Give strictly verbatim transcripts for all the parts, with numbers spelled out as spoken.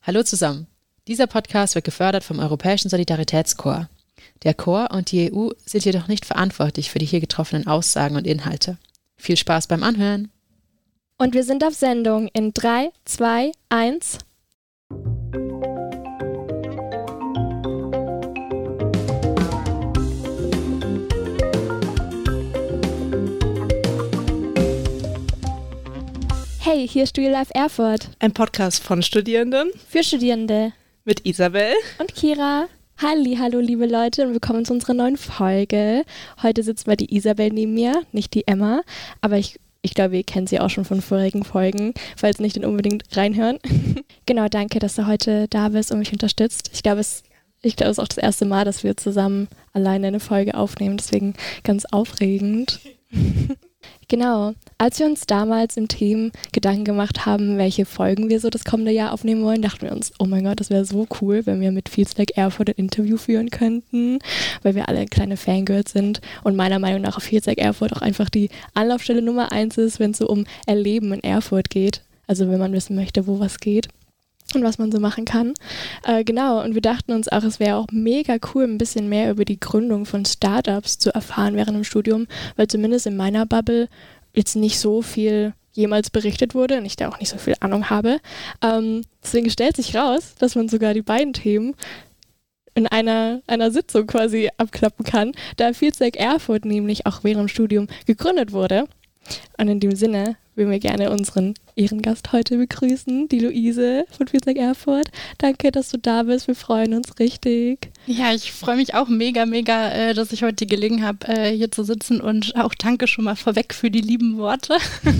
Hallo zusammen. Dieser Podcast wird gefördert vom Europäischen Solidaritätskorps. Der Korps und die E U sind jedoch nicht verantwortlich für die hier getroffenen Aussagen und Inhalte. Viel Spaß beim Anhören. Und wir sind auf Sendung in drei, zwei, eins. Hey, hier ist Real Life Erfurt. Ein Podcast von Studierenden. Für Studierende. Mit Isabel. Und Kira. Halli, hallo liebe Leute und willkommen zu unserer neuen Folge. Heute sitzt mal die Isabel neben mir, nicht die Emma. Aber ich, ich glaube, ihr kennt sie auch schon von vorigen Folgen. Falls nicht, dann unbedingt reinhören. Genau, danke, dass du heute da bist und mich unterstützt. Ich glaube, es, ich glaube, es ist auch das erste Mal, dass wir zusammen alleine eine Folge aufnehmen. Deswegen ganz aufregend. Genau, als wir uns damals im Team Gedanken gemacht haben, welche Folgen wir so das kommende Jahr aufnehmen wollen, dachten wir uns, oh mein Gott, das wäre so cool, wenn wir mit Feels Like Erfurt ein Interview führen könnten, weil wir alle kleine Fangirls sind und meiner Meinung nach auf Feels Like Erfurt auch einfach die Anlaufstelle Nummer eins ist, wenn es so um Erleben in Erfurt geht, also wenn man wissen möchte, wo was geht. Und was man so machen kann. Äh, genau, und wir dachten uns auch, es wäre auch mega cool, ein bisschen mehr über die Gründung von Startups zu erfahren während dem Studium, weil zumindest in meiner Bubble jetzt nicht so viel jemals berichtet wurde und ich da auch nicht so viel Ahnung habe. Ähm, deswegen stellt sich raus, dass man sogar die beiden Themen in einer, einer Sitzung quasi abklappen kann, da Feels Like Erfurt nämlich auch während dem Studium gegründet wurde. Und in dem Sinne würden wir gerne unseren Ehrengast heute begrüßen, die Luise von Feels Like Erfurt. Danke, dass du da bist. Wir freuen uns richtig. Ja, ich freue mich auch mega, mega, äh, dass ich heute die Gelegenheit habe, äh, hier zu sitzen und auch danke schon mal vorweg für die lieben Worte.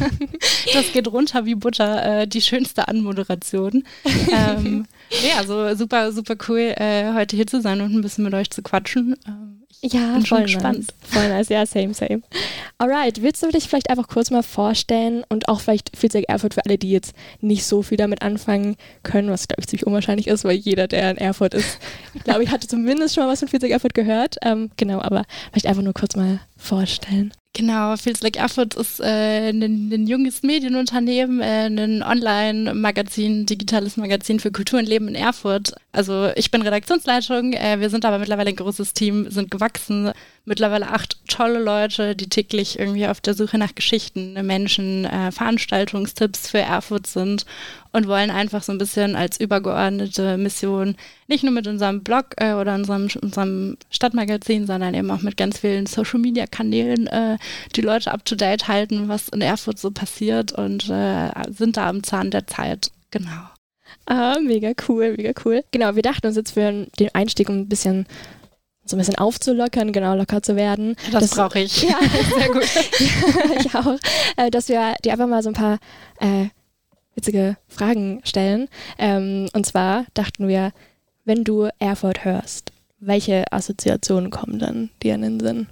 Das geht runter wie Butter, äh, die schönste Anmoderation. ähm, ja, also super, super cool, äh, heute hier zu sein und ein bisschen mit euch zu quatschen. Ähm, Ja, bin voll schon gespannt. Nice. Voll nice, ja, same, same. Alright, willst du dich vielleicht einfach kurz mal vorstellen und auch vielleicht Feels Like Erfurt für alle, die jetzt nicht so viel damit anfangen können, was glaube ich ziemlich unwahrscheinlich ist, weil jeder, der in Erfurt ist, glaube ich, hatte zumindest schon mal was von Feels Like Erfurt gehört. Ähm, genau, aber vielleicht einfach nur kurz mal vorstellen. Genau, Feels Like Erfurt ist äh, ein, ein junges Medienunternehmen, äh, ein Online-Magazin, digitales Magazin für Kultur und Leben in Erfurt. Also ich bin Redaktionsleitung, äh, wir sind aber mittlerweile ein großes Team, sind gewachsen, mittlerweile acht tolle Leute, die täglich irgendwie auf der Suche nach Geschichten, Menschen, äh, Veranstaltungstipps für Erfurt sind und wollen einfach so ein bisschen als übergeordnete Mission nicht nur mit unserem Blog äh, oder unserem, unserem Stadtmagazin, sondern eben auch mit ganz vielen Social-Media-Kanälen äh, die Leute up-to-date halten, was in Erfurt so passiert und äh, sind da am Zahn der Zeit. Genau. Ah, mega cool, mega cool. Genau, wir dachten uns jetzt für den Einstieg, um ein bisschen so ein bisschen aufzulockern, genau, locker zu werden. Das brauche ich. Ja, sehr gut. Ja, ich auch. Äh, dass wir dir einfach mal so ein paar äh, witzige Fragen stellen. Ähm, und zwar dachten wir, wenn du Erfurt hörst, welche Assoziationen kommen dann dir in den Sinn?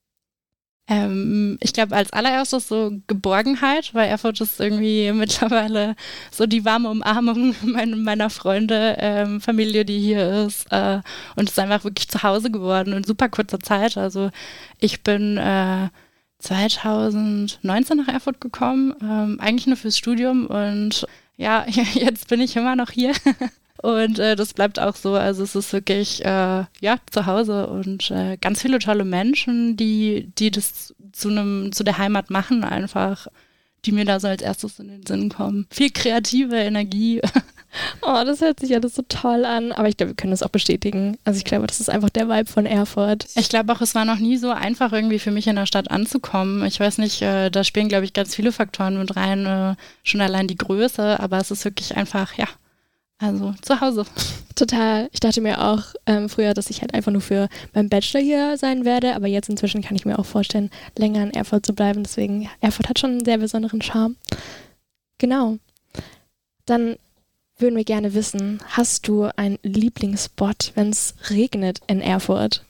Ähm, ich glaube, als allererstes so Geborgenheit, weil Erfurt ist irgendwie mittlerweile so die warme Umarmung meiner, meiner Freunde, ähm, Familie, die hier ist. Äh, und es ist einfach wirklich zu Hause geworden in super kurzer Zeit. Also ich bin äh, zwanzig neunzehn nach Erfurt gekommen, ähm, eigentlich nur fürs Studium und ja, jetzt bin ich immer noch hier. Und äh, das bleibt auch so, also es ist wirklich, äh, ja, zu Hause und äh, ganz viele tolle Menschen, die, die das zu einem, zu der Heimat machen einfach, die mir da so als erstes in den Sinn kommen. Viel kreative Energie. Oh, das hört sich alles so toll an, aber ich glaube, wir können das auch bestätigen. Also ich glaube, das ist einfach der Vibe von Erfurt. Ich glaube auch, es war noch nie so einfach irgendwie für mich in der Stadt anzukommen. Ich weiß nicht, äh, da spielen, glaube ich, ganz viele Faktoren mit rein, äh, schon allein die Größe, aber es ist wirklich einfach, ja, also zu Hause. Total. Ich dachte mir auch ähm, früher, dass ich halt einfach nur für meinen Bachelor hier sein werde, aber jetzt inzwischen kann ich mir auch vorstellen, länger in Erfurt zu bleiben. Deswegen, ja, Erfurt hat schon einen sehr besonderen Charme. Genau. Dann würden wir gerne wissen, hast du einen Lieblingsspot, wenn es regnet in Erfurt?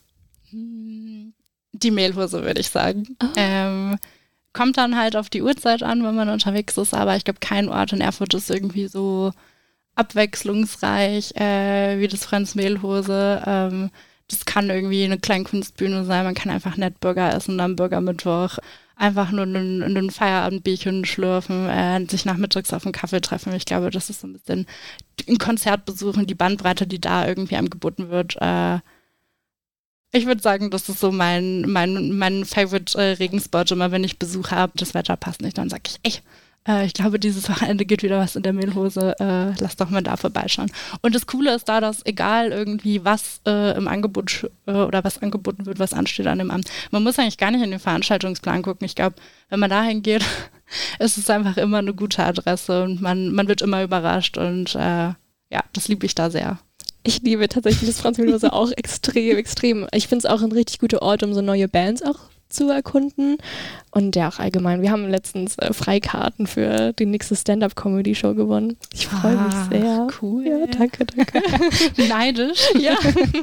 Die Mehlhose, würde ich sagen. Oh. Ähm, kommt dann halt auf die Uhrzeit an, wenn man unterwegs ist, aber ich glaube, kein Ort in Erfurt ist irgendwie so abwechslungsreich äh, wie das Franz Mehlhose. Ähm, das kann irgendwie eine Kleinkunstbühne sein, man kann einfach nett Burger essen am Burgermittwoch, einfach nur ein, ein Feierabendbierchen schlürfen, äh, sich nachmittags auf einen Kaffee treffen. Ich glaube, das ist so ein bisschen ein Konzert besuchen, die Bandbreite, die da irgendwie einem geboten wird. Äh, ich würde sagen, das ist so mein, mein, mein Favorite äh, Regenspot. Immer wenn ich Besuch habe, das Wetter passt nicht, dann sage ich, ey, äh, ich glaube, dieses Wochenende geht wieder was in der Mehlhose. Äh, lass doch mal da vorbeischauen. Und das Coole ist da, dass egal irgendwie was äh, im Angebot äh, oder was angeboten wird, was ansteht an dem Abend, man muss eigentlich gar nicht in den Veranstaltungsplan gucken. Ich glaube, wenn man dahin geht, ist es einfach immer eine gute Adresse und man, man wird immer überrascht und äh, ja, das liebe ich da sehr. Ich liebe tatsächlich das Franz Mehlhose auch extrem, extrem. Ich finde es auch ein richtig guter Ort, um so neue Bands auch zu erkunden. Und ja, auch allgemein. Wir haben letztens äh, Freikarten für die nächste Stand-Up-Comedy-Show gewonnen. Ich freue mich Ah, sehr. cool. Ja, danke, danke. Neidisch. Ja.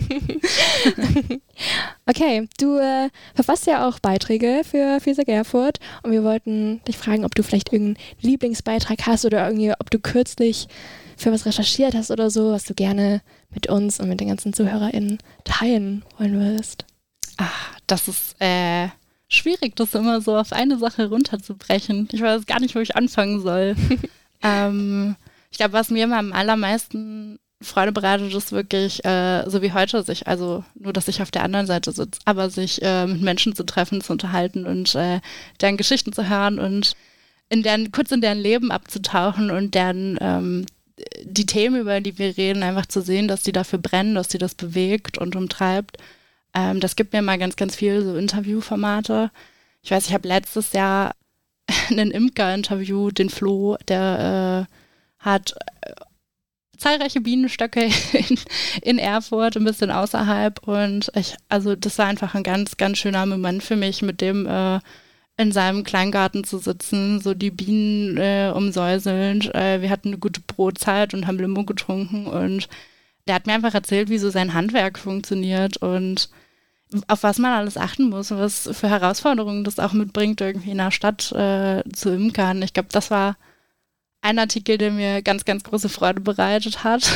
Okay, du äh, verfasst ja auch Beiträge für Fieser Erfurt und wir wollten dich fragen, ob du vielleicht irgendeinen Lieblingsbeitrag hast oder irgendwie, ob du kürzlich für was recherchiert hast oder so, was du gerne mit uns und mit den ganzen ZuhörerInnen teilen wollen würdest. Ach, das ist äh, schwierig, das immer so auf eine Sache runterzubrechen. Ich weiß gar nicht, wo ich anfangen soll. ähm, ich glaube, was mir immer am allermeisten Freude bereitet, ist wirklich, äh, so wie heute, sich, also nur, dass ich auf der anderen Seite sitze, aber sich äh, mit Menschen zu treffen, zu unterhalten und äh, deren Geschichten zu hören und in deren, kurz in deren Leben abzutauchen und deren ähm, die Themen, über die wir reden, einfach zu sehen, dass die dafür brennen, dass die das bewegt und umtreibt. Ähm, das gibt mir mal ganz, ganz viel so Interviewformate. Ich weiß, ich habe letztes Jahr ein Imker-Interview, den Flo, der äh, hat äh, zahlreiche Bienenstöcke in, in Erfurt, ein bisschen außerhalb und ich, also das war einfach ein ganz, ganz schöner Moment für mich, mit dem äh, in seinem Kleingarten zu sitzen, so die Bienen äh, umsäuselnd. Äh, wir hatten eine gute Brotzeit und haben Limo getrunken und der hat mir einfach erzählt, wie so sein Handwerk funktioniert und auf was man alles achten muss und was für Herausforderungen das auch mitbringt, irgendwie in der Stadt äh, zu imkern. Ich glaube, das war ein Artikel, der mir ganz, ganz große Freude bereitet hat.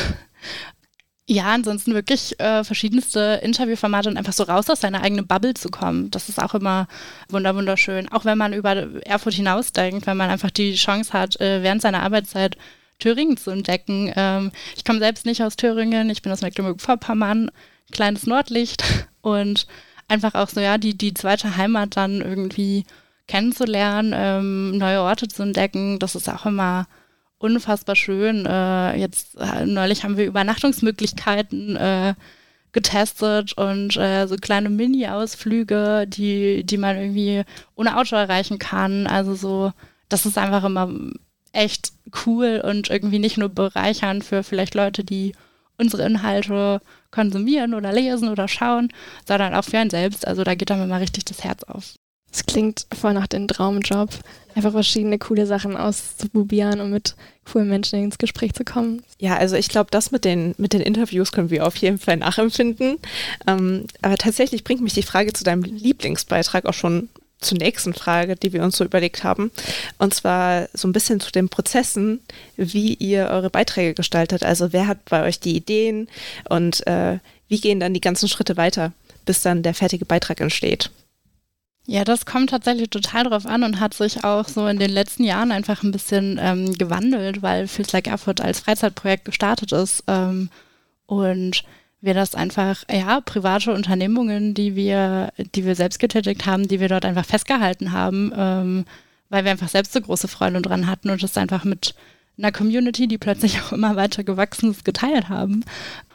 Ja, ansonsten wirklich äh, verschiedenste Interviewformate und einfach so raus aus seiner eigenen Bubble zu kommen. Das ist auch immer wunder wunderschön. Auch wenn man über Erfurt hinausdenkt, wenn man einfach die Chance hat, äh, während seiner Arbeitszeit Thüringen zu entdecken. Ähm, ich komme selbst nicht aus Thüringen, ich bin aus Mecklenburg-Vorpommern, kleines Nordlicht und einfach auch so, ja, die, die zweite Heimat dann irgendwie kennenzulernen, ähm, neue Orte zu entdecken, das ist auch immer unfassbar schön. Äh, jetzt äh, neulich haben wir Übernachtungsmöglichkeiten äh, getestet und äh, so kleine Mini-Ausflüge, die, die man irgendwie ohne Auto erreichen kann. Also so, das ist einfach immer echt cool und irgendwie nicht nur bereichernd für vielleicht Leute, die unsere Inhalte konsumieren oder lesen oder schauen, sondern auch für einen selbst. Also da geht dann immer richtig das Herz auf. Es klingt voll nach dem Traumjob, einfach verschiedene coole Sachen auszuprobieren und mit coolen Menschen ins Gespräch zu kommen. Ja, also ich glaube, das mit den, mit den Interviews können wir auf jeden Fall nachempfinden. Ähm, aber tatsächlich bringt mich die Frage zu deinem Lieblingsbeitrag auch schon zur nächsten Frage, die wir uns so überlegt haben. Und zwar so ein bisschen zu den Prozessen, wie ihr eure Beiträge gestaltet. Also wer hat bei euch die Ideen und äh, wie gehen dann die ganzen Schritte weiter, bis dann der fertige Beitrag entsteht? Ja, das kommt tatsächlich total drauf an und hat sich auch so in den letzten Jahren einfach ein bisschen ähm, gewandelt, weil Feels Like Erfurt als Freizeitprojekt gestartet ist ähm, und wir das einfach, ja, private Unternehmungen, die wir, die wir selbst getätigt haben, die wir dort einfach festgehalten haben, ähm, weil wir einfach selbst so große Freude dran hatten und das einfach mit einer Community, die plötzlich auch immer weiter gewachsen ist, geteilt haben.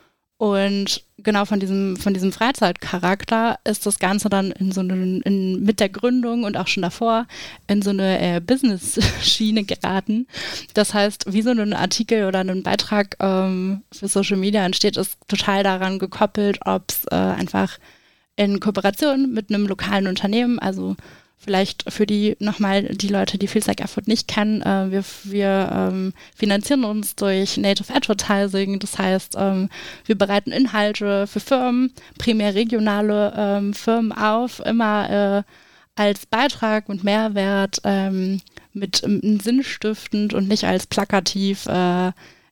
Und genau von diesem, von diesem Freizeitcharakter ist das Ganze dann in so eine, in, mit der Gründung und auch schon davor in so eine äh, Business-Schiene geraten. Das heißt, wie so ein Artikel oder ein Beitrag ähm, für Social Media entsteht, ist total daran gekoppelt, ob es äh, einfach in Kooperation mit einem lokalen Unternehmen, also vielleicht für die nochmal die Leute, die Feels Like Erfurt nicht kennen, äh, wir, wir ähm, finanzieren uns durch Native Advertising, das heißt, ähm, wir bereiten Inhalte für Firmen, primär regionale ähm, Firmen auf, immer äh, als Beitrag mit Mehrwert, ähm, mit ähm, sinnstiftend und nicht als plakativ äh,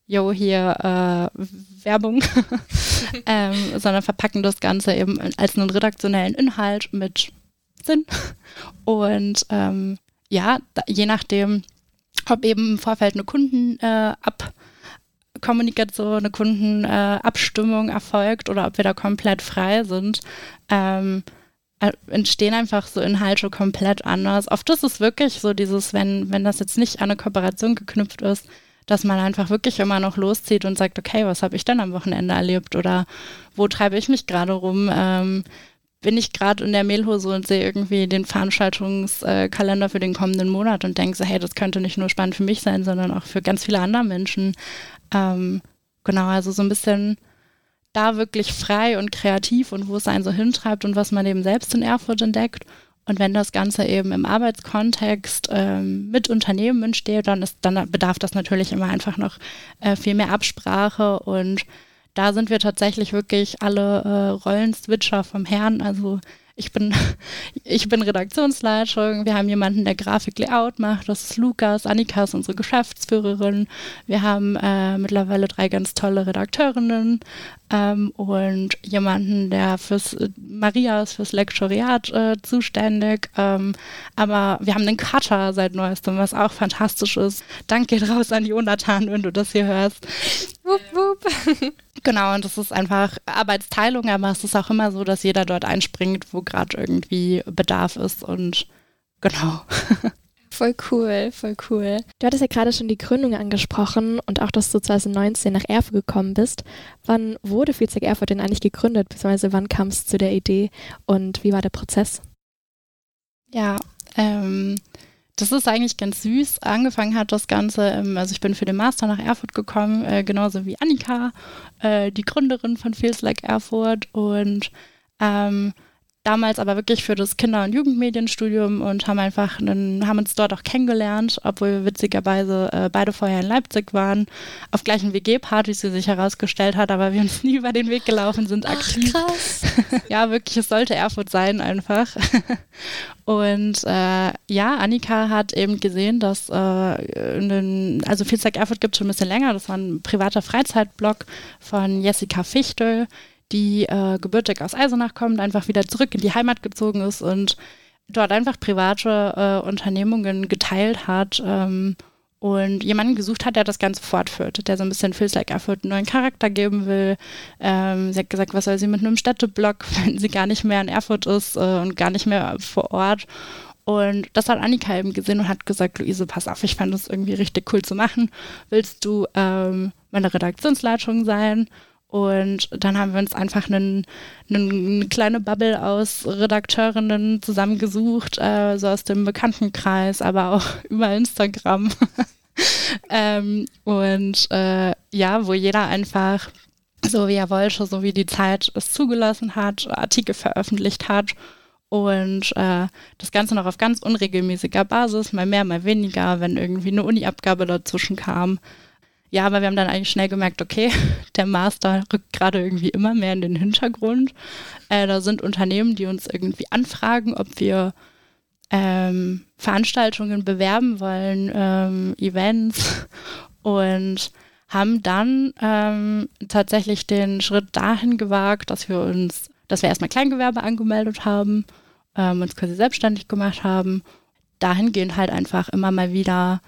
jo, hier äh, Werbung, ähm, sondern verpacken das Ganze eben als einen redaktionellen Inhalt mit Sinn. Und ähm, ja, da, je nachdem, ob eben im Vorfeld eine Kundenabkommunikation, äh, eine Kundenabstimmung äh, erfolgt oder ob wir da komplett frei sind, ähm, entstehen einfach so Inhalte komplett anders. Oft ist es wirklich so dieses, wenn, wenn das jetzt nicht an eine Kooperation geknüpft ist, dass man einfach wirklich immer noch loszieht und sagt, okay, was habe ich denn am Wochenende erlebt oder wo treibe ich mich gerade rum? Ähm, bin ich gerade in der Mehlhose und sehe irgendwie den Veranstaltungskalender für den kommenden Monat und denke so, hey, das könnte nicht nur spannend für mich sein, sondern auch für ganz viele andere Menschen. Ähm, genau, also so ein bisschen da wirklich frei und kreativ und wo es einen so hintreibt und was man eben selbst in Erfurt entdeckt. Und wenn das Ganze eben im Arbeitskontext ähm, mit Unternehmen entsteht, dann, ist, dann bedarf das natürlich immer einfach noch äh, viel mehr Absprache und da sind wir tatsächlich wirklich alle äh, Rollenswitcher vom Herrn. Also ich bin, ich bin Redaktionsleitung. Wir haben jemanden, der Grafik-Layout macht. Das ist Lukas. Annika ist unsere Geschäftsführerin. Wir haben äh, mittlerweile drei ganz tolle Redakteurinnen ähm, und jemanden, der fürs Maria ist fürs Lektoriat äh, zuständig. Ähm, aber wir haben einen Cutter seit Neuestem, was auch fantastisch ist. Dank geht raus an Jonathan, wenn du das hier hörst. Wupp, wupp. Genau, und das ist einfach Arbeitsteilung, aber es ist auch immer so, dass jeder dort einspringt, wo gerade irgendwie Bedarf ist und genau. Voll cool, voll cool. Du hattest ja gerade schon die Gründung angesprochen und auch, dass du zwanzig neunzehn nach Erfurt gekommen bist. Wann wurde Feelzeit Erfurt denn eigentlich gegründet, beziehungsweise wann kam es zu der Idee und wie war der Prozess? Ja, ähm... das ist eigentlich ganz süß. Angefangen hat das Ganze, ähm, also ich bin für den Master nach Erfurt gekommen, äh, genauso wie Annika, äh, die Gründerin von Feels Like Erfurt und ähm, damals aber wirklich für das Kinder- und Jugendmedienstudium und haben einfach einen, haben uns dort auch kennengelernt, obwohl wir witzigerweise äh, beide vorher in Leipzig waren, auf gleichen W G-Partys, die sich herausgestellt hat, aber wir uns nie über den Weg gelaufen sind, aktiv. Ach, krass. Ja, wirklich, es sollte Erfurt sein einfach. Und äh, ja, Annika hat eben gesehen, dass äh, in den, also Feels Like Erfurt gibt es schon ein bisschen länger, das war ein privater Freizeitblog von Jessica Fichtel, die äh, gebürtig aus Eisenach kommt, einfach wieder zurück in die Heimat gezogen ist und dort einfach private äh, Unternehmungen geteilt hat ähm, und jemanden gesucht hat, der das Ganze fortführt, der so ein bisschen Feels Like Erfurt einen neuen Charakter geben will. Ähm, sie hat gesagt, was soll sie mit einem Städteblog, wenn sie gar nicht mehr in Erfurt ist äh, und gar nicht mehr vor Ort. Und das hat Annika eben gesehen und hat gesagt, Luise, pass auf, ich fand das irgendwie richtig cool zu machen. Willst du ähm, meine Redaktionsleitung sein? Und dann haben wir uns einfach einen, einen, eine kleine Bubble aus Redakteurinnen zusammengesucht, äh, so aus dem Bekanntenkreis, aber auch über Instagram. ähm, und äh, ja, wo jeder einfach so wie er wollte, so wie die Zeit es zugelassen hat, Artikel veröffentlicht hat. Und äh, das Ganze noch auf ganz unregelmäßiger Basis, mal mehr, mal weniger, wenn irgendwie eine Uni-Abgabe dazwischen kam. Ja, aber wir haben dann eigentlich schnell gemerkt, okay, der Master rückt gerade irgendwie immer mehr in den Hintergrund. Äh, da sind Unternehmen, die uns irgendwie anfragen, ob wir ähm, Veranstaltungen bewerben wollen, ähm, Events und haben dann ähm, tatsächlich den Schritt dahin gewagt, dass wir uns, dass wir erstmal Kleingewerbe angemeldet haben, ähm, uns quasi selbstständig gemacht haben. Dahingehend halt einfach immer mal wieder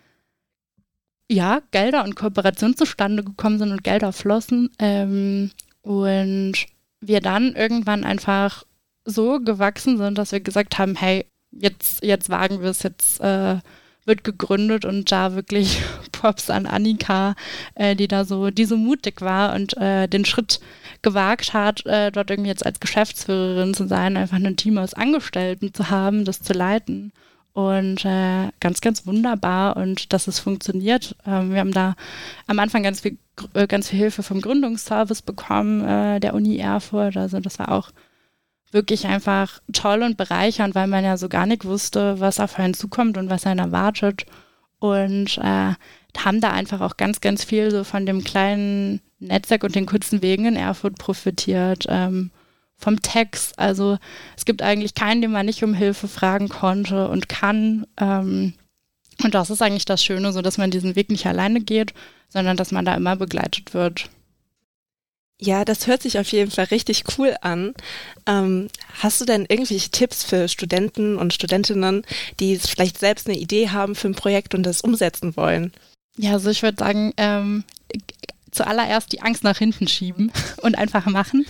ja, Gelder und Kooperationen zustande gekommen sind und Gelder flossen ähm, und wir dann irgendwann einfach so gewachsen sind, dass wir gesagt haben, hey, jetzt, jetzt wagen wir es, jetzt äh, wird gegründet und da wirklich Props an Annika, äh, die da so, die so mutig war und äh, den Schritt gewagt hat, äh, dort irgendwie jetzt als Geschäftsführerin zu sein, einfach ein Team aus Angestellten zu haben, das zu leiten. Und äh, ganz, ganz wunderbar und dass es funktioniert. Ähm, wir haben da am Anfang ganz viel, äh, ganz viel Hilfe vom Gründungsservice bekommen, äh, der Uni Erfurt. Also das war auch wirklich einfach toll und bereichernd, weil man ja so gar nicht wusste, was auf einen zukommt und was einen erwartet. Und äh, haben da einfach auch ganz, ganz viel so von dem kleinen Netzwerk und den kurzen Wegen in Erfurt profitiert. Ähm, vom Text, also es gibt eigentlich keinen, den man nicht um Hilfe fragen konnte und kann. Ähm, Und das ist eigentlich das Schöne, so dass man diesen Weg nicht alleine geht, sondern dass man da immer begleitet wird. Ja, das hört sich auf jeden Fall richtig cool an. Ähm, hast du denn irgendwelche Tipps für Studenten und Studentinnen, die vielleicht selbst eine Idee haben für ein Projekt und das umsetzen wollen? Ja, also ich würde sagen, ähm, zuallererst die Angst nach hinten schieben und einfach machen.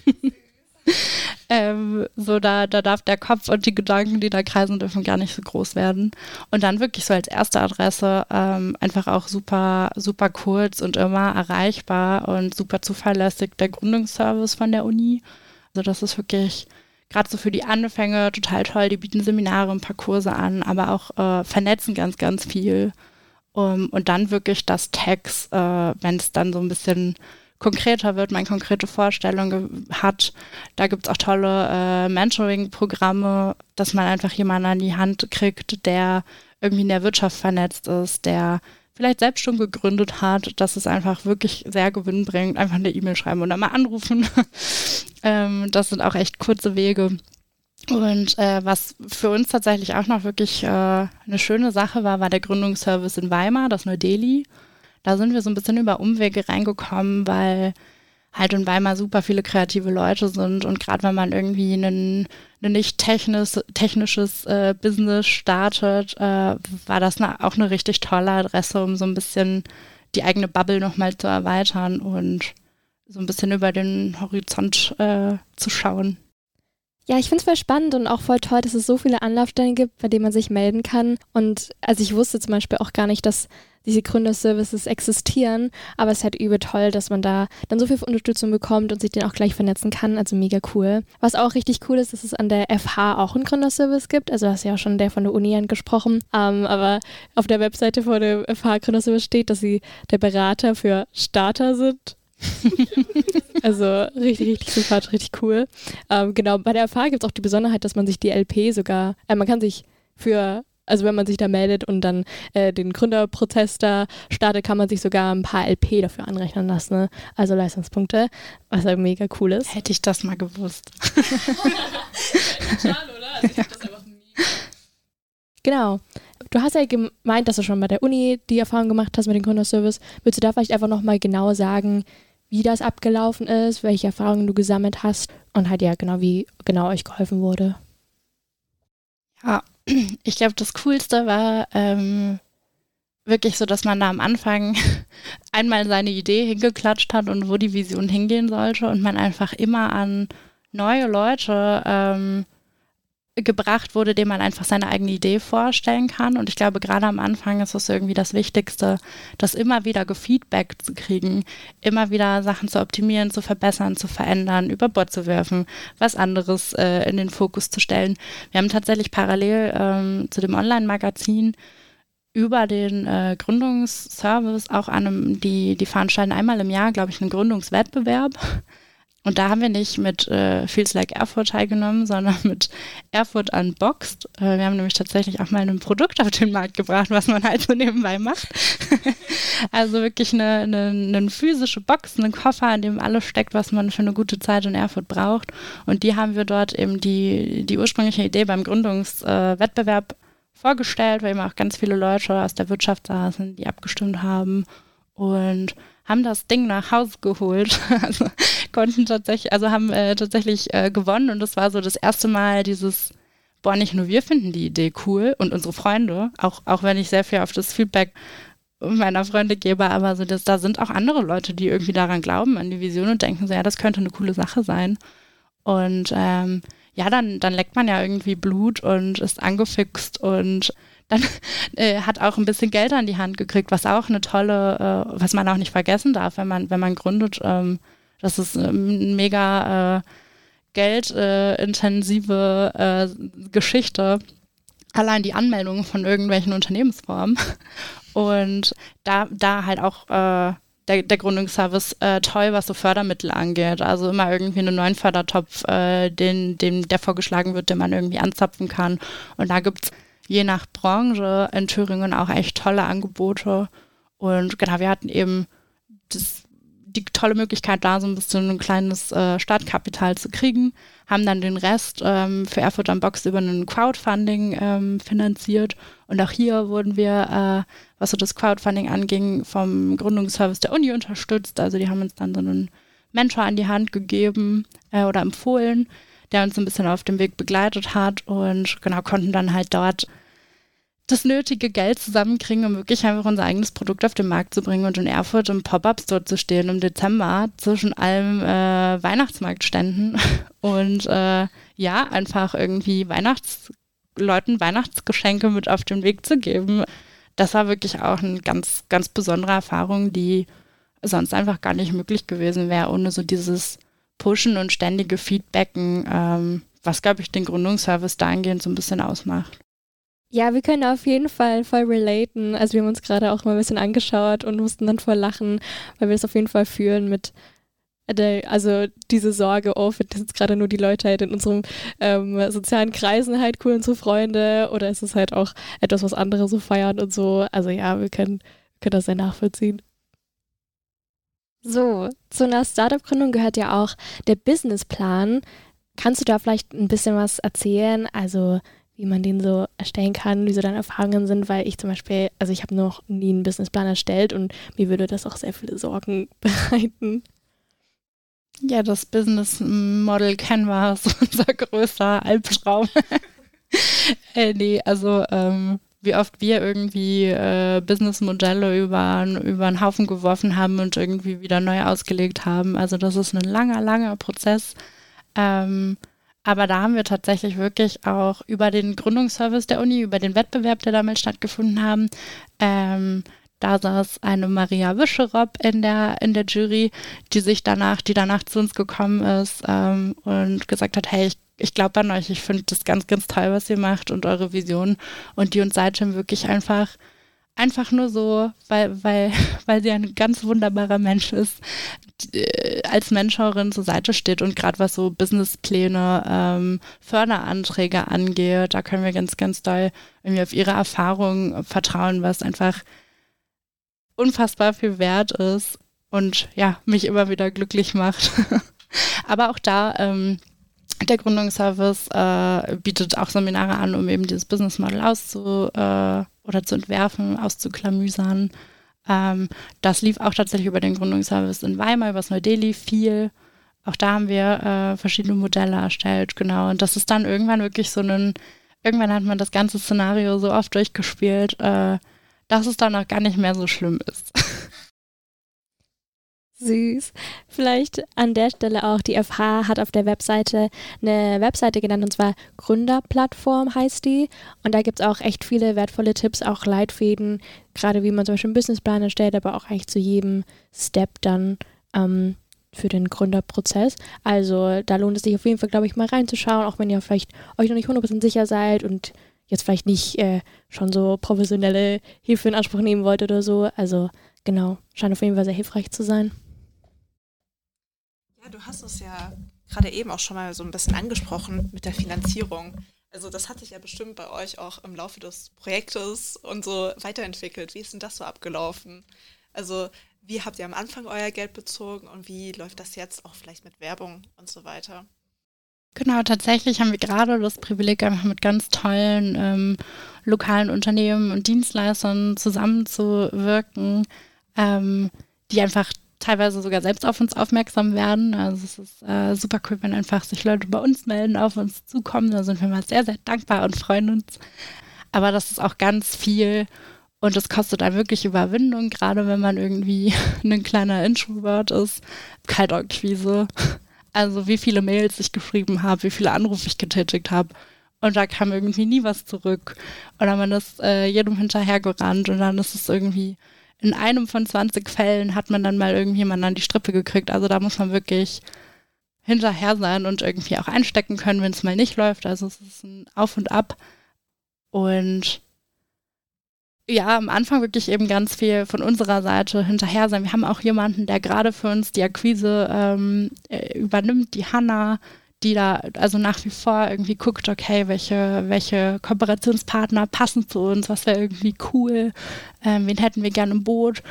ähm, so da, da darf der Kopf und die Gedanken, die da kreisen, dürfen gar nicht so groß werden. Und dann wirklich so als erste Adresse ähm, einfach auch super, super kurz und immer erreichbar und super zuverlässig der Gründungsservice von der Uni. Also das ist wirklich gerade so für die Anfänge total toll. Die bieten Seminare, ein paar Kurse an, aber auch äh, vernetzen ganz, ganz viel. Um, und dann wirklich das Text, äh, wenn es dann so ein bisschen konkreter wird, man konkrete Vorstellungen hat. Da gibt es auch tolle äh, Mentoring-Programme, dass man einfach jemanden an die Hand kriegt, der irgendwie in der Wirtschaft vernetzt ist, der vielleicht selbst schon gegründet hat, dass es einfach wirklich sehr gewinnbringend, einfach eine E-Mail schreiben oder mal anrufen. ähm, das sind auch echt kurze Wege. Und äh, was für uns tatsächlich auch noch wirklich äh, eine schöne Sache war, war der Gründungsservice in Weimar, das Neu-Delhi. Da sind wir so ein bisschen über Umwege reingekommen, weil halt in Weimar super viele kreative Leute sind und gerade wenn man irgendwie ein nicht technisch, technisches äh, Business startet, äh, war das eine, auch eine richtig tolle Adresse, um so ein bisschen die eigene Bubble nochmal zu erweitern und so ein bisschen über den Horizont äh, zu schauen. Ja, ich finde es voll spannend und auch voll toll, dass es so viele Anlaufstellen gibt, bei denen man sich melden kann. Und also ich wusste zum Beispiel auch gar nicht, dass diese Gründerservices existieren, aber es ist halt übel toll, dass man da dann so viel Unterstützung bekommt und sich den auch gleich vernetzen kann, also mega cool. Was auch richtig cool ist, dass es an der F H auch einen Gründerservice gibt, also hast ja auch schon der von der Uni angesprochen, ähm, aber auf der Webseite von der F H Gründerservice steht, dass sie der Berater für Starter sind. Also richtig, richtig sympathisch, richtig cool. Ähm, genau, bei der F H gibt es auch die Besonderheit, dass man sich die L P sogar, äh, man kann sich für, also wenn man sich da meldet und dann äh, den Gründerprozess da startet, kann man sich sogar ein paar L P dafür anrechnen lassen, ne? Also Leistungspunkte, was halt mega cool ist. Hätte ich das mal gewusst. Schade, oder? Also ich ja. Das einfach nie. Genau. Du hast ja gemeint, dass du schon bei der Uni die Erfahrung gemacht hast mit dem Gründerservice. Willst du da vielleicht einfach nochmal genau sagen, wie das abgelaufen ist, welche Erfahrungen du gesammelt hast und halt ja genau, wie genau euch geholfen wurde? Ja, ich glaube, das Coolste war ähm, wirklich so, dass man da am Anfang einmal seine Idee hingeklatscht hat und wo die Vision hingehen sollte und man einfach immer an neue Leute ähm, gebracht wurde, dem man einfach seine eigene Idee vorstellen kann. Und ich glaube, gerade am Anfang ist es irgendwie das Wichtigste, das immer wieder Feedback zu kriegen, immer wieder Sachen zu optimieren, zu verbessern, zu verändern, über Bord zu werfen, was anderes äh, in den Fokus zu stellen. Wir haben tatsächlich parallel ähm, zu dem Online-Magazin über den äh, Gründungsservice auch an einem, die, die veranstalten einmal im Jahr, glaube ich, einen Gründungswettbewerb. Und da haben wir nicht mit äh, Feels Like Erfurt teilgenommen, sondern mit Erfurt Unboxed. Äh, wir haben nämlich tatsächlich auch mal ein Produkt auf den Markt gebracht, was man halt so nebenbei macht. Also wirklich eine, eine, eine physische Box, einen Koffer, in dem alles steckt, was man für eine gute Zeit in Erfurt braucht. Und die haben wir dort eben die, die ursprüngliche Idee beim Gründungswettbewerb äh, vorgestellt, weil eben auch ganz viele Leute aus der Wirtschaft saßen, die abgestimmt haben und haben das Ding nach Hause geholt, also konnten tatsächlich, also haben äh, tatsächlich äh, gewonnen und das war so das erste Mal dieses, boah, nicht nur wir finden die Idee cool und unsere Freunde, auch, auch wenn ich sehr viel auf das Feedback meiner Freunde gebe, aber so das, da sind auch andere Leute, die irgendwie daran glauben, an die Vision und denken so, ja, das könnte eine coole Sache sein. Und ähm, ja, dann, dann leckt man ja irgendwie Blut und ist angefixt und dann äh, hat auch ein bisschen Geld an die Hand gekriegt, was auch eine tolle, äh, was man auch nicht vergessen darf, wenn man, wenn man gründet. Ähm, das ist eine mega äh, geldintensive äh, Geschichte. Allein die Anmeldung von irgendwelchen Unternehmensformen. Und da, da halt auch äh, der, der Gründungsservice äh, toll, was so Fördermittel angeht. Also immer irgendwie einen neuen Fördertopf, äh, den, den, der vorgeschlagen wird, den man irgendwie anzapfen kann. Und da gibt es je nach Branche in Thüringen auch echt tolle Angebote. Und genau, wir hatten eben das, die tolle Möglichkeit, da so ein bisschen ein kleines äh, Startkapital zu kriegen, haben dann den Rest ähm, für Erfurt Unboxed über ein Crowdfunding ähm, finanziert. Und auch hier wurden wir, äh, was so das Crowdfunding anging, vom Gründungsservice der Uni unterstützt. Also die haben uns dann so einen Mentor an die Hand gegeben äh, oder empfohlen, der uns ein bisschen auf dem Weg begleitet hat und genau konnten dann halt dort das nötige Geld zusammenkriegen, um wirklich einfach unser eigenes Produkt auf den Markt zu bringen und in Erfurt im Pop-Up-Store zu stehen im Dezember zwischen allen äh, Weihnachtsmarktständen und äh, ja, einfach irgendwie Weihnachtsleuten Weihnachtsgeschenke mit auf den Weg zu geben. Das war wirklich auch eine ganz, ganz besondere Erfahrung, die sonst einfach gar nicht möglich gewesen wäre, ohne so dieses Pushen und ständige Feedbacken, ähm, was, glaube ich, den Gründungsservice dahingehend so ein bisschen ausmacht. Ja, wir können auf jeden Fall voll relaten. Also wir haben uns gerade auch mal ein bisschen angeschaut und mussten dann voll lachen, weil wir das auf jeden Fall fühlen mit, der, also diese Sorge, oh, finden jetzt gerade nur die Leute halt in unserem ähm, sozialen Kreisen halt cool, unsere Freunde, oder ist es halt auch etwas, was andere so feiern und so. Also ja, wir können, können das sehr nachvollziehen. So, zu einer Startup-Gründung gehört ja auch der Businessplan. Kannst du da vielleicht ein bisschen was erzählen? Also wie man den so erstellen kann, wie so deine Erfahrungen sind, weil ich zum Beispiel, also ich habe noch nie einen Businessplan erstellt und mir würde das auch sehr viele Sorgen bereiten. Ja, das Business Model Canvas, unser größter Albtraum. äh, nee, also ähm, wie oft wir irgendwie äh, Businessmodelle über, über einen Haufen geworfen haben und irgendwie wieder neu ausgelegt haben. Also das ist ein langer, langer Prozess. Ähm, Aber da haben wir tatsächlich wirklich auch über den Gründungsservice der Uni, über den Wettbewerb, der damals stattgefunden haben, ähm, da saß eine Maria Wischeropp in der, in der Jury, die sich danach, die danach zu uns gekommen ist ähm, und gesagt hat, hey, ich, ich glaube an euch, ich finde das ganz, ganz toll, was ihr macht und eure Vision, und die uns seitdem wirklich einfach Einfach nur so, weil, weil, weil sie ein ganz wunderbarer Mensch ist, die, als Mentorin zur Seite steht, und gerade was so Businesspläne, ähm, Förderanträge angeht, da können wir ganz, ganz doll irgendwie auf ihre Erfahrung vertrauen, was einfach unfassbar viel wert ist und ja, mich immer wieder glücklich macht. Aber auch da, ähm, der Gründungsservice äh, bietet auch Seminare an, um eben dieses Business Model auszu äh, oder zu entwerfen, auszuklamüsern. Ähm, das lief auch tatsächlich über den Gründungsservice in Weimar, über das Neu-Delhi viel. Auch da haben wir äh, verschiedene Modelle erstellt, genau. Und das ist dann irgendwann wirklich so ein, irgendwann hat man das ganze Szenario so oft durchgespielt, äh, dass es dann auch gar nicht mehr so schlimm ist. Süß. Vielleicht an der Stelle auch, die F H hat auf der Webseite eine Webseite genannt, und zwar Gründerplattform heißt die. Und da gibt es auch echt viele wertvolle Tipps, auch Leitfäden, gerade wie man zum Beispiel einen Businessplan erstellt, aber auch eigentlich zu jedem Step dann ähm, für den Gründerprozess. Also da lohnt es sich auf jeden Fall, glaube ich, mal reinzuschauen, auch wenn ihr vielleicht euch noch nicht hundert Prozent sicher seid und jetzt vielleicht nicht äh, schon so professionelle Hilfe in Anspruch nehmen wollt oder so. Also genau, scheint auf jeden Fall sehr hilfreich zu sein. Ja, du hast es ja gerade eben auch schon mal so ein bisschen angesprochen mit der Finanzierung. Also das hat sich ja bestimmt bei euch auch im Laufe des Projektes und so weiterentwickelt. Wie ist denn das so abgelaufen? Also wie habt ihr am Anfang euer Geld bezogen und wie läuft das jetzt auch vielleicht mit Werbung und so weiter? Genau, tatsächlich haben wir gerade das Privileg, einfach mit ganz tollen ähm, lokalen Unternehmen und Dienstleistern zusammenzuwirken, ähm, die einfach teilweise sogar selbst auf uns aufmerksam werden. Also es ist äh, super cool, wenn einfach sich Leute bei uns melden, auf uns zukommen. Da sind wir mal sehr, sehr dankbar und freuen uns. Aber das ist auch ganz viel und es kostet einen wirklich Überwindung, gerade wenn man irgendwie ein kleiner Introvert ist. Kaltakquise. Also wie viele Mails ich geschrieben habe, wie viele Anrufe ich getätigt habe. Und da kam irgendwie nie was zurück. Oder man ist äh, jedem hinterhergerannt und dann ist es irgendwie in einem von zwanzig Fällen hat man dann mal irgendjemanden an die Strippe gekriegt. Also da muss man wirklich hinterher sein und irgendwie auch einstecken können, wenn es mal nicht läuft. Also es ist ein Auf und Ab. Und ja, am Anfang wirklich eben ganz viel von unserer Seite hinterher sein. Wir haben auch jemanden, der gerade für uns die Akquise ähm, übernimmt, die Hanna, die da also nach wie vor irgendwie guckt, okay, welche, welche Kooperationspartner passen zu uns, was wäre irgendwie cool, ähm, wen hätten wir gerne im Boot.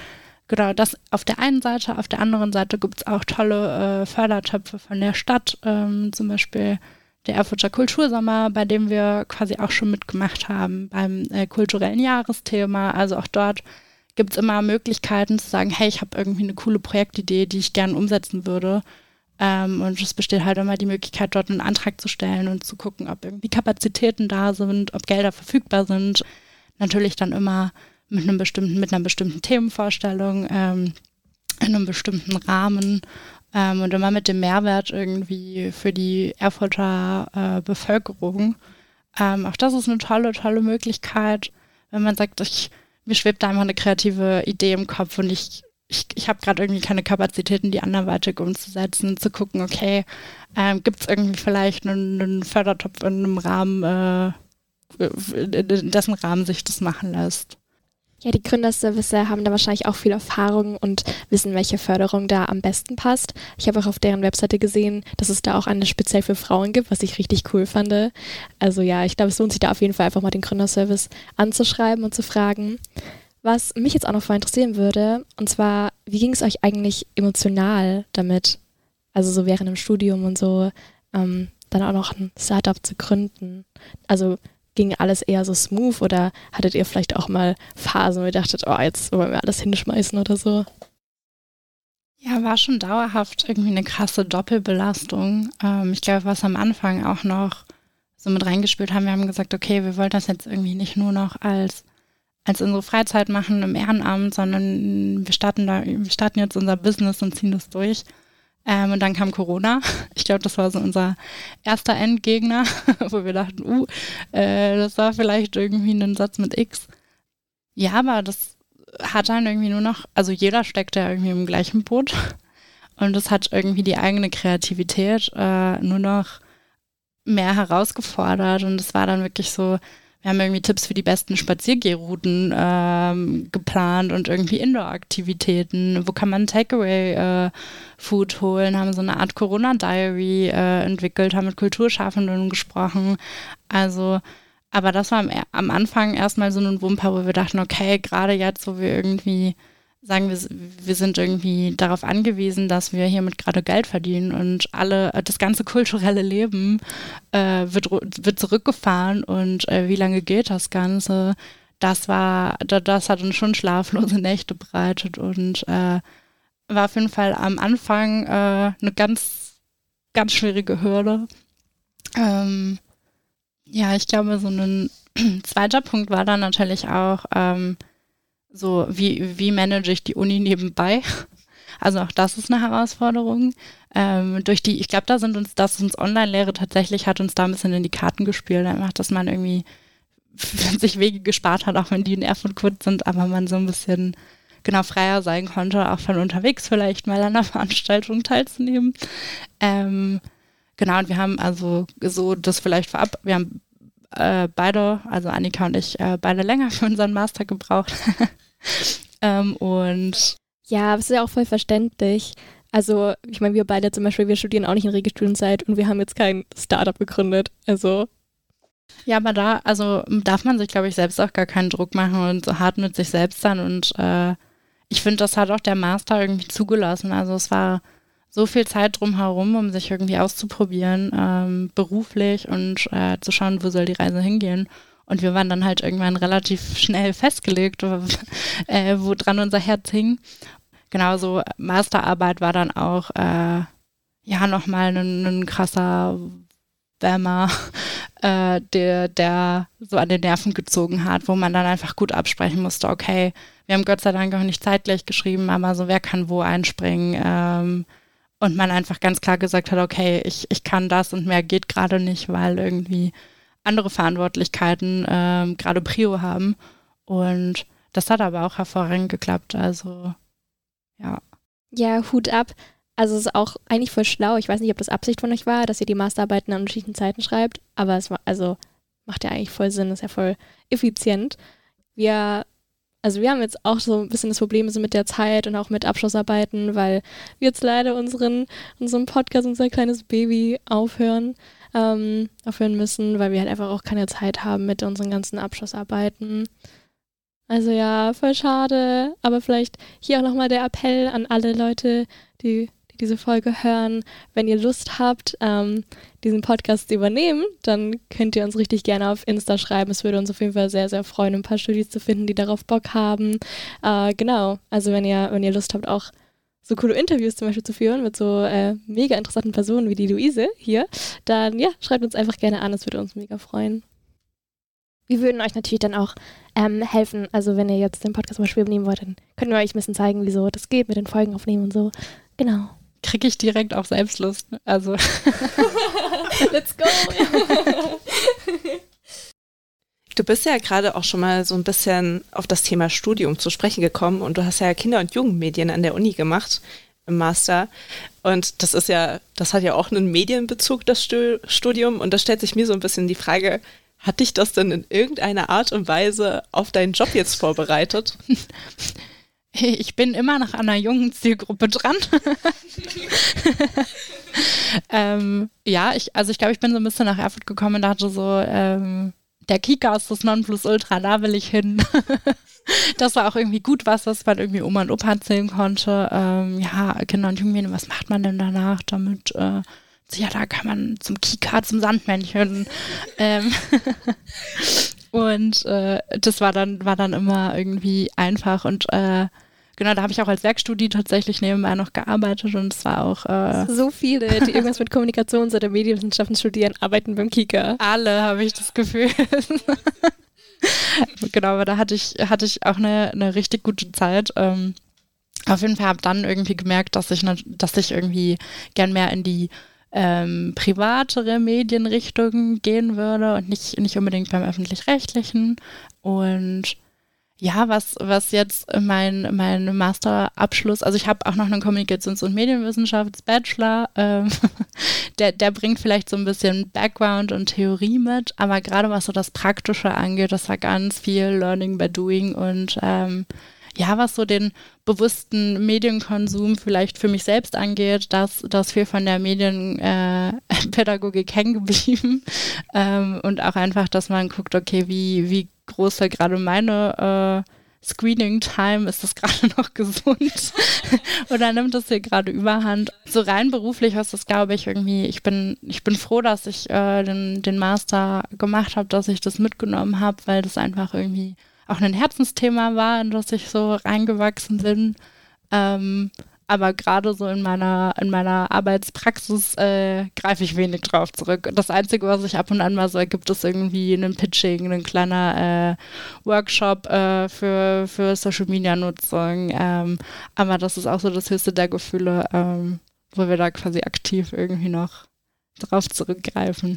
genau, das auf der einen Seite. Auf der anderen Seite gibt es auch tolle äh, Fördertöpfe von der Stadt, ähm, zum Beispiel der Erfurter Kultursommer, bei dem wir quasi auch schon mitgemacht haben beim äh, kulturellen Jahresthema. Also auch dort gibt es immer Möglichkeiten zu sagen, hey, ich habe irgendwie eine coole Projektidee, die ich gerne umsetzen würde. Ähm, und es besteht halt immer die Möglichkeit, dort einen Antrag zu stellen und zu gucken, ob irgendwie Kapazitäten da sind, ob Gelder verfügbar sind. Natürlich dann immer mit einem bestimmten, mit einer bestimmten Themenvorstellung, ähm, in einem bestimmten Rahmen. Ähm, und immer mit dem Mehrwert irgendwie für die Erfurter äh, Bevölkerung. Ähm, auch das ist eine tolle, tolle Möglichkeit, wenn man sagt, ich, mir schwebt da einfach eine kreative Idee im Kopf und ich, ich, ich habe gerade irgendwie keine Kapazitäten, die anderweitig umzusetzen, zu gucken, okay, ähm, gibt es irgendwie vielleicht einen, einen Fördertopf in einem Rahmen, äh, in dessen Rahmen sich das machen lässt. Ja, die Gründerservice haben da wahrscheinlich auch viel Erfahrung und wissen, welche Förderung da am besten passt. Ich habe auch auf deren Webseite gesehen, dass es da auch eine speziell für Frauen gibt, was ich richtig cool fand. Also ja, ich glaube, es lohnt sich da auf jeden Fall einfach mal den Gründerservice anzuschreiben und zu fragen. Was mich jetzt auch noch voll interessieren würde, und zwar, wie ging es euch eigentlich emotional damit, also so während dem Studium und so, ähm, dann auch noch ein Startup zu gründen? Also ging alles eher so smooth oder hattet ihr vielleicht auch mal Phasen, wo ihr dachtet, oh, jetzt wollen wir alles hinschmeißen oder so? Ja, war schon dauerhaft irgendwie eine krasse Doppelbelastung. Ähm, ich glaube, was am Anfang auch noch so mit reingespielt haben, wir haben gesagt, okay, wir wollen das jetzt irgendwie nicht nur noch als, als unsere Freizeit machen im Ehrenamt, sondern wir starten da, wir starten jetzt unser Business und ziehen das durch. Ähm, und dann kam Corona. Ich glaube, das war so unser erster Endgegner, wo wir dachten, uh, äh, das war vielleicht irgendwie ein Satz mit X. Ja, aber das hat dann irgendwie nur noch, also jeder steckt ja irgendwie im gleichen Boot und das hat irgendwie die eigene Kreativität äh, nur noch mehr herausgefordert und es war dann wirklich so, wir haben irgendwie Tipps für die besten Spaziergehrouten ähm, geplant und irgendwie Indoor-Aktivitäten. Wo kann man Takeaway-Food äh, holen? Haben so eine Art Corona-Diary äh, entwickelt, haben mit Kulturschaffenden gesprochen. Also, aber das war am, am Anfang erstmal so ein Wumper, wo wir dachten, okay, gerade jetzt, wo wir irgendwie sagen, wir, wir sind irgendwie darauf angewiesen, dass wir hiermit gerade Geld verdienen und alle, das ganze kulturelle Leben äh, wird, wird zurückgefahren und äh, wie lange geht das Ganze? Das war, das hat uns schon schlaflose Nächte bereitet und äh, war auf jeden Fall am Anfang äh, eine ganz, ganz schwierige Hürde. Ähm, ja, ich glaube, so ein zweiter Punkt war dann natürlich auch, ähm, so, wie, wie manage ich die Uni nebenbei? Also auch das ist eine Herausforderung. Ähm, durch die, ich glaube, da sind uns, dass uns Online-Lehre tatsächlich hat uns da ein bisschen in die Karten gespielt. Einfach, dass man irgendwie sich Wege gespart hat, auch wenn die in Erfurt kurz sind, aber man so ein bisschen genau freier sein konnte, auch von unterwegs vielleicht mal an einer Veranstaltung teilzunehmen. Ähm, genau, und wir haben also so das vielleicht vorab, wir haben äh, beide, also Annika und ich, äh, beide länger für unseren Master gebraucht. ähm, und ja, das ist ja auch voll verständlich. Also, ich meine, wir beide zum Beispiel, wir studieren auch nicht in Regelstudienzeit und wir haben jetzt kein Startup gegründet. Also. Ja, aber da, also darf man sich, glaube ich, selbst auch gar keinen Druck machen und so hart mit sich selbst sein. Und äh, ich finde, das hat auch der Master irgendwie zugelassen. Also es war so viel Zeit drumherum, um sich irgendwie auszuprobieren, ähm, beruflich und äh, zu schauen, wo soll die Reise hingehen. Und wir waren dann halt irgendwann relativ schnell festgelegt, äh, wo dran unser Herz hing. Genauso Masterarbeit war dann auch äh, ja nochmal ein, ein krasser Wärmer, äh, der, der so an den Nerven gezogen hat, wo man dann einfach gut absprechen musste, okay, wir haben Gott sei Dank auch nicht zeitgleich geschrieben, aber so wer kann wo einspringen, ähm, und man einfach ganz klar gesagt hat, okay, ich, ich kann das und mehr geht gerade nicht, weil irgendwie andere Verantwortlichkeiten ähm, gerade Prio haben. Und das hat aber auch hervorragend geklappt. Also, ja. Ja, Hut ab. Also es ist auch eigentlich voll schlau. Ich weiß nicht, ob das Absicht von euch war, dass ihr die Masterarbeiten an unterschiedlichen Zeiten schreibt, aber es war, also macht ja eigentlich voll Sinn, ist ja voll effizient. Wir, also wir haben jetzt auch so ein bisschen das Problem so mit der Zeit und auch mit Abschlussarbeiten, weil wir jetzt leider unseren, unseren Podcast, unser kleines Baby aufhören. Ähm, aufhören müssen, weil wir halt einfach auch keine Zeit haben mit unseren ganzen Abschlussarbeiten. Also ja, voll schade. Aber vielleicht hier auch nochmal der Appell an alle Leute, die, die diese Folge hören. Wenn ihr Lust habt, ähm, diesen Podcast zu übernehmen, dann könnt ihr uns richtig gerne auf Insta schreiben. Es würde uns auf jeden Fall sehr, sehr freuen, ein paar Studis zu finden, die darauf Bock haben. Äh, genau, also wenn ihr, wenn ihr Lust habt, auch so coole Interviews zum Beispiel zu führen mit so äh, mega interessanten Personen wie die Luise hier, dann ja, schreibt uns einfach gerne an. Es würde uns mega freuen. Wir würden euch natürlich dann auch ähm, helfen. Also wenn ihr jetzt den Podcast zum Beispiel übernehmen wollt, dann können wir euch ein bisschen zeigen, wieso das geht mit den Folgen aufnehmen und so. Genau. Kriege ich direkt auf Selbstlust. Also Let's go! Du bist ja gerade auch schon mal so ein bisschen auf das Thema Studium zu sprechen gekommen und du hast ja Kinder- und Jugendmedien an der Uni gemacht im Master und das ist ja, das hat ja auch einen Medienbezug, das Studium, und da stellt sich mir so ein bisschen die Frage, hat dich das denn in irgendeiner Art und Weise auf deinen Job jetzt vorbereitet? Ich bin immer noch an einer jungen Zielgruppe dran. ähm, ja, ich, also ich glaube, ich bin so ein bisschen nach Erfurt gekommen und dachte so, ähm, der Kika ist das Nonplusultra, da will ich hin. Das war auch irgendwie gut was, was man irgendwie Oma und Opa erzählen konnte. Ähm, ja, Kinder- und Jugendmedien, was macht man denn danach damit? Äh, ja, da kann man zum Kika, zum Sandmännchen. ähm, und äh, das war dann, war dann immer irgendwie einfach und äh, genau, da habe ich auch als Werkstudie tatsächlich nebenbei noch gearbeitet und es war auch äh, so viele, die irgendwas mit Kommunikations- oder Medienwissenschaften studieren, arbeiten beim Kika. Alle, habe ich das Gefühl. Genau, aber da hatte ich, hatte ich auch eine, eine richtig gute Zeit. Ähm, auf jeden Fall habe dann irgendwie gemerkt, dass ich, ne, dass ich irgendwie gern mehr in die ähm, privatere Medienrichtung gehen würde und nicht, nicht unbedingt beim Öffentlich-Rechtlichen. Und ja, was, was jetzt mein, mein Masterabschluss, also ich habe auch noch einen Kommunikations- und Medienwissenschafts-Bachelor, ähm, der, der bringt vielleicht so ein bisschen Background und Theorie mit, aber gerade was so das Praktische angeht, das war ganz viel Learning by Doing und ähm, ja, was so den bewussten Medienkonsum vielleicht für mich selbst angeht, das, das viel von der Medienpädagogik äh, hängen geblieben ähm, und auch einfach, dass man guckt, okay, wie, wie groß da gerade meine äh, Screening-Time, ist das gerade noch gesund oder nimmt das hier gerade überhand? So rein beruflich was das, glaube ich, irgendwie, ich bin, ich bin froh, dass ich äh, den, den Master gemacht habe, dass ich das mitgenommen habe, weil das einfach irgendwie auch ein Herzensthema war, in das ich so reingewachsen bin. Ähm, aber gerade so in meiner, in meiner Arbeitspraxis äh, greife ich wenig drauf zurück. Das Einzige, was sich ab und an mal so ergibt, ist irgendwie ein Pitching, ein kleiner äh, Workshop äh, für, für Social-Media-Nutzung. Ähm, aber das ist auch so das höchste der Gefühle, ähm, wo wir da quasi aktiv irgendwie noch drauf zurückgreifen.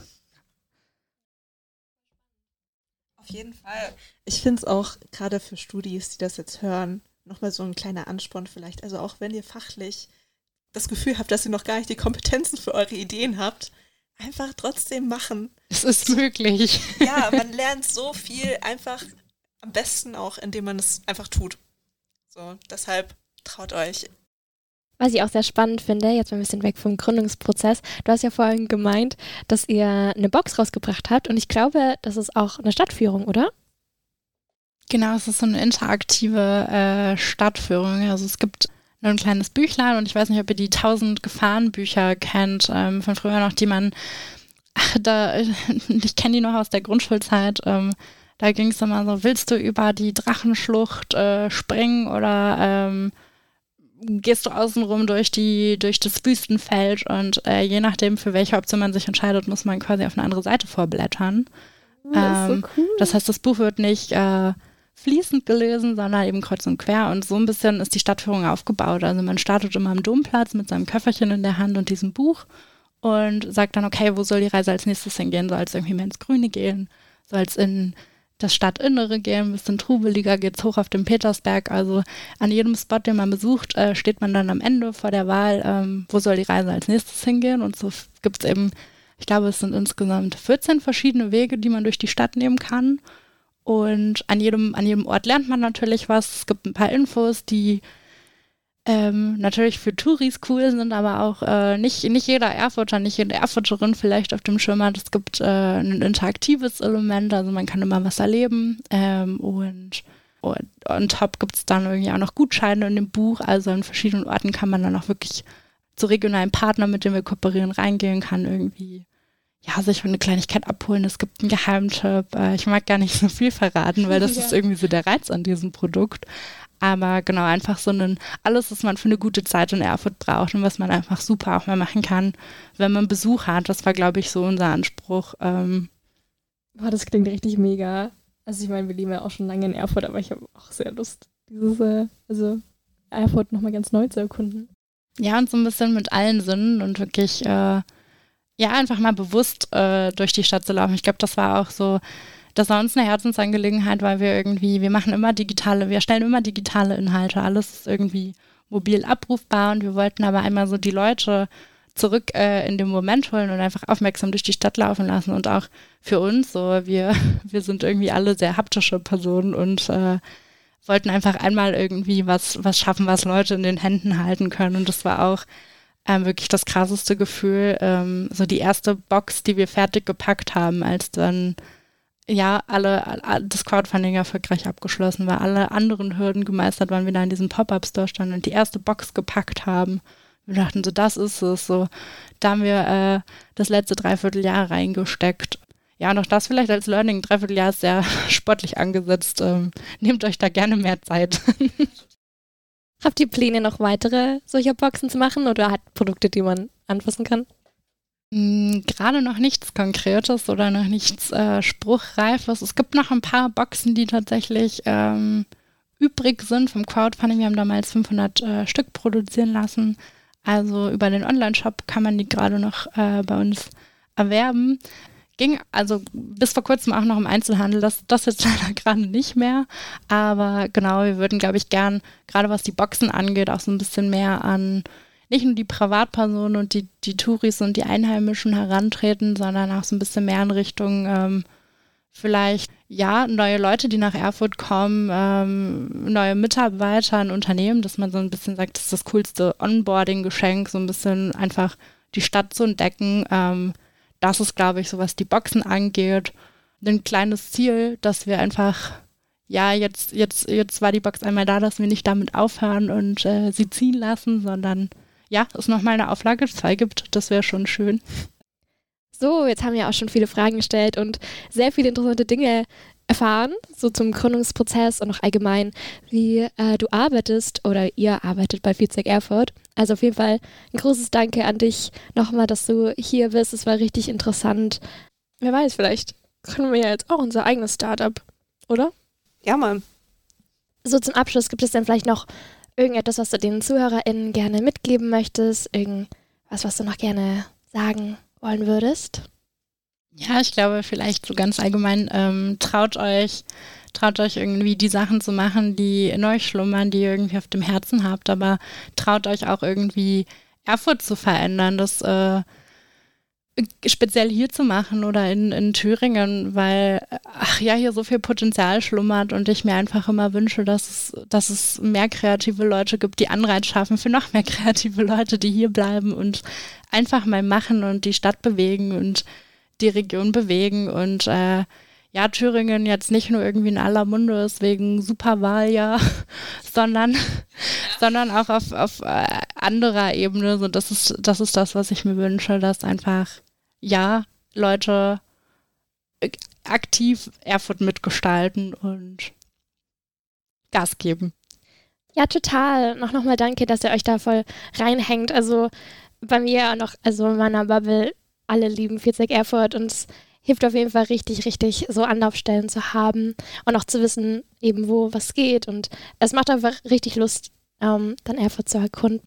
Auf jeden Fall. Ich finde es auch gerade für Studis, die das jetzt hören, nochmal so ein kleiner Ansporn vielleicht. Also auch wenn ihr fachlich das Gefühl habt, dass ihr noch gar nicht die Kompetenzen für eure Ideen habt, einfach trotzdem machen. Es ist möglich. Ja, man lernt so viel einfach am besten auch, indem man es einfach tut. So, deshalb traut euch. Was ich auch sehr spannend finde, jetzt mal ein bisschen weg vom Gründungsprozess, du hast ja vorhin gemeint, dass ihr eine Box rausgebracht habt und ich glaube, das ist auch eine Stadtführung, oder? Genau, es ist so eine interaktive äh, Stadtführung. Also es gibt ein kleines Büchlein und ich weiß nicht, ob ihr die tausend Gefahrenbücher kennt, ähm, von früher noch, die man, ach, da, ich kenne die noch aus der Grundschulzeit, ähm, da ging es immer so, willst du über die Drachenschlucht äh, springen oder ähm, gehst du außenrum durch die durch das Wüstenfeld und äh, je nachdem, für welche Option man sich entscheidet, muss man quasi auf eine andere Seite vorblättern. Oh, das ist ähm, so cool. Das heißt, das Buch wird nicht äh, fließend gelesen, sondern eben kreuz und quer und so ein bisschen ist die Stadtführung aufgebaut. Also man startet immer am Domplatz mit seinem Köfferchen in der Hand und diesem Buch und sagt dann, okay, wo soll die Reise als nächstes hingehen? Soll es irgendwie mehr ins Grüne gehen? Soll es in das Stadtinnere gehen, ein bisschen trubeliger, geht's hoch auf den Petersberg. Also an jedem Spot, den man besucht, äh, steht man dann am Ende vor der Wahl, ähm, wo soll die Reise als nächstes hingehen. Und so gibt es eben, ich glaube, es sind insgesamt vierzehn verschiedene Wege, die man durch die Stadt nehmen kann. Und an jedem, an jedem Ort lernt man natürlich was. Es gibt ein paar Infos, die ähm, natürlich für Touris cool sind, aber auch äh, nicht, nicht jeder Erfurter, nicht jede Erfurterin vielleicht auf dem Schirm hat. Es gibt äh, ein interaktives Element, also man kann immer was erleben ähm, und und on top gibt es dann irgendwie auch noch Gutscheine in dem Buch, also an verschiedenen Orten kann man dann auch wirklich zu regionalen Partnern, mit denen wir kooperieren, reingehen, kann irgendwie ja, sich eine Kleinigkeit abholen. Es gibt einen Geheimtipp. Äh, ich mag gar nicht so viel verraten, weil das ja. ist irgendwie so der Reiz an diesem Produkt. Aber genau, einfach so ein, alles, was man für eine gute Zeit in Erfurt braucht und was man einfach super auch mal machen kann, wenn man Besuch hat. Das war, glaube ich, so unser Anspruch. Ähm, Boah, das klingt richtig mega. Also ich meine, wir leben ja auch schon lange in Erfurt, aber ich habe auch sehr Lust, dieses, äh, also Erfurt nochmal ganz neu zu erkunden. Ja, und so ein bisschen mit allen Sinnen und wirklich, äh, ja, einfach mal bewusst äh, durch die Stadt zu laufen. Ich glaube, das war auch so, das war uns eine Herzensangelegenheit, weil wir irgendwie, wir machen immer digitale, wir stellen immer digitale Inhalte, alles ist irgendwie mobil abrufbar und wir wollten aber einmal so die Leute zurück äh, in den Moment holen und einfach aufmerksam durch die Stadt laufen lassen und auch für uns so, wir, wir sind irgendwie alle sehr haptische Personen und äh, wollten einfach einmal irgendwie was, was schaffen, was Leute in den Händen halten können und das war auch ähm, wirklich das krasseste Gefühl, ähm, so die erste Box, die wir fertig gepackt haben, als dann ja, alle, alle das Crowdfunding erfolgreich abgeschlossen war, alle anderen Hürden gemeistert waren, wir da in diesem Pop-Up-Store standen und die erste Box gepackt haben. Wir dachten so, das ist es, so, da haben wir äh, das letzte Dreivierteljahr reingesteckt. Ja, und auch das vielleicht als Learning, Dreivierteljahr ist sehr sportlich angesetzt. Ähm, nehmt euch da gerne mehr Zeit. Habt ihr Pläne, noch weitere solcher Boxen zu machen oder hat Produkte, die man anfassen kann? Gerade noch nichts Konkretes oder noch nichts äh, Spruchreifes. Es gibt noch ein paar Boxen, die tatsächlich ähm, übrig sind vom Crowdfunding. Wir haben damals fünfhundert äh, Stück produzieren lassen. Also über den Online-Shop kann man die gerade noch äh, bei uns erwerben. Ging also bis vor kurzem auch noch im Einzelhandel. Das, das jetzt leider gerade nicht mehr. Aber genau, wir würden, glaube ich, gern, gerade was die Boxen angeht, auch so ein bisschen mehr an nicht nur die Privatpersonen und die, die Touris und die Einheimischen herantreten, sondern auch so ein bisschen mehr in Richtung ähm, vielleicht, ja, neue Leute, die nach Erfurt kommen, ähm, neue Mitarbeiter in Unternehmen, dass man so ein bisschen sagt, das ist das coolste Onboarding-Geschenk, so ein bisschen einfach die Stadt zu entdecken. Ähm, das ist, glaube ich, so was die Boxen angeht. Ein kleines Ziel, dass wir einfach, ja, jetzt, jetzt, jetzt war die Box einmal da, dass wir nicht damit aufhören und äh, sie ziehen lassen, sondern ja, es nochmal eine Auflage zwei gibt, das wäre schon schön. So, jetzt haben wir auch schon viele Fragen gestellt und sehr viele interessante Dinge erfahren, so zum Gründungsprozess und auch allgemein, wie äh, du arbeitest oder ihr arbeitet bei Feedstack Erfurt. Also auf jeden Fall ein großes Danke an dich nochmal, dass du hier bist. Es war richtig interessant. Wer weiß, vielleicht können wir ja jetzt auch unser eigenes Startup, oder? Ja, Mann. So zum Abschluss, gibt es denn vielleicht noch irgendetwas, was du den ZuhörerInnen gerne mitgeben möchtest? Irgendwas, was du noch gerne sagen wollen würdest? Ja, ich glaube vielleicht so ganz allgemein, ähm, traut euch, traut euch irgendwie die Sachen zu machen, die in euch schlummern, die ihr irgendwie auf dem Herzen habt, aber traut euch auch irgendwie Erfurt zu verändern, das äh, speziell hier zu machen oder in, in Thüringen, weil, ach ja, hier so viel Potenzial schlummert und ich mir einfach immer wünsche, dass es, dass es mehr kreative Leute gibt, die Anreiz schaffen für noch mehr kreative Leute, die hier bleiben und einfach mal machen und die Stadt bewegen und die Region bewegen und äh, ja, Thüringen jetzt nicht nur irgendwie in aller Munde ist wegen Superwahljahr, sondern, ja. sondern auch auf, auf äh, anderer Ebene. So, das ist, das ist das, was ich mir wünsche, dass einfach ja, Leute aktiv Erfurt mitgestalten und Gas geben. Ja, total. Noch nochmal danke, dass ihr euch da voll reinhängt. Also bei mir noch, also in meiner Bubble, alle lieben Feedstack Erfurt und es hilft auf jeden Fall richtig, richtig so Anlaufstellen zu haben und auch zu wissen, eben wo was geht und es macht einfach richtig Lust, ähm, dann Erfurt zu erkunden.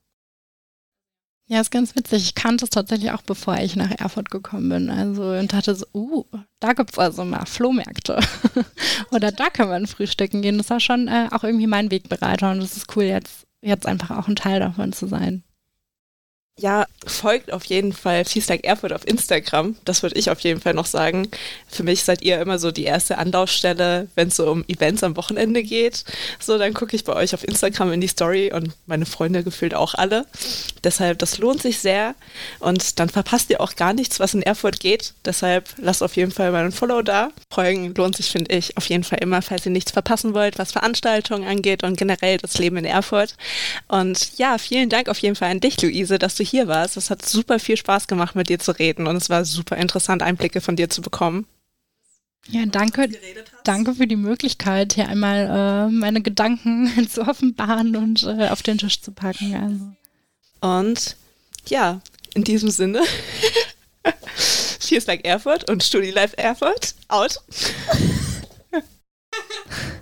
Ja, ist ganz witzig. Ich kannte es tatsächlich auch, bevor ich nach Erfurt gekommen bin. Also und dachte so, uh, da gibt es also mal Flohmärkte. Oder da kann man frühstücken gehen. Das war schon äh, auch irgendwie mein Wegbereiter und es ist cool, jetzt, jetzt einfach auch ein Teil davon zu sein. Ja, folgt auf jeden Fall Feels Like Erfurt auf Instagram. Das würde ich auf jeden Fall noch sagen. Für mich seid ihr immer so die erste Anlaufstelle, wenn es so um Events am Wochenende geht. So, dann gucke ich bei euch auf Instagram in die Story und meine Freunde gefühlt auch alle. Deshalb, das lohnt sich sehr. Und dann verpasst ihr auch gar nichts, was in Erfurt geht. Deshalb lasst auf jeden Fall mal ein Follow da. Folgen lohnt sich, finde ich, auf jeden Fall immer, falls ihr nichts verpassen wollt, was Veranstaltungen angeht und generell das Leben in Erfurt. Und ja, vielen Dank auf jeden Fall an dich, Luise, dass du hier warst. Es hat super viel Spaß gemacht, mit dir zu reden und es war super interessant, Einblicke von dir zu bekommen. Ja, danke, danke für die Möglichkeit, hier einmal äh, meine Gedanken zu offenbaren und äh, auf den Tisch zu packen. Also. Und ja, in diesem Sinne, Feels Like Erfurt und StudiLife Erfurt, out.